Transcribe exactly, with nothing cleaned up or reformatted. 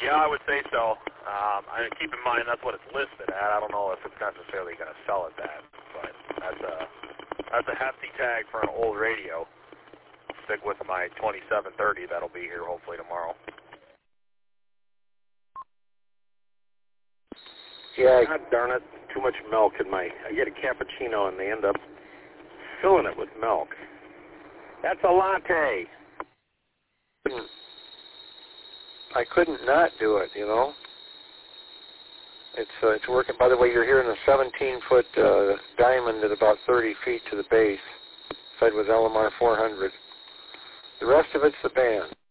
Yeah, I would say so. Um, I keep in mind that's what it's listed at. I don't know if it's necessarily going to sell at that, but that's a that's a hefty tag for an old radio. Stick with my twenty-seven thirty. That'll be here hopefully tomorrow. Yeah, God darn it, too much milk in my, I get a cappuccino and they end up filling it with milk. That's a latte. I couldn't not do it, you know. It's uh, it's working. By the way, you're hearing a seventeen-foot uh, diamond at about thirty feet to the base, fed with L M R four hundred. The rest of it's the band.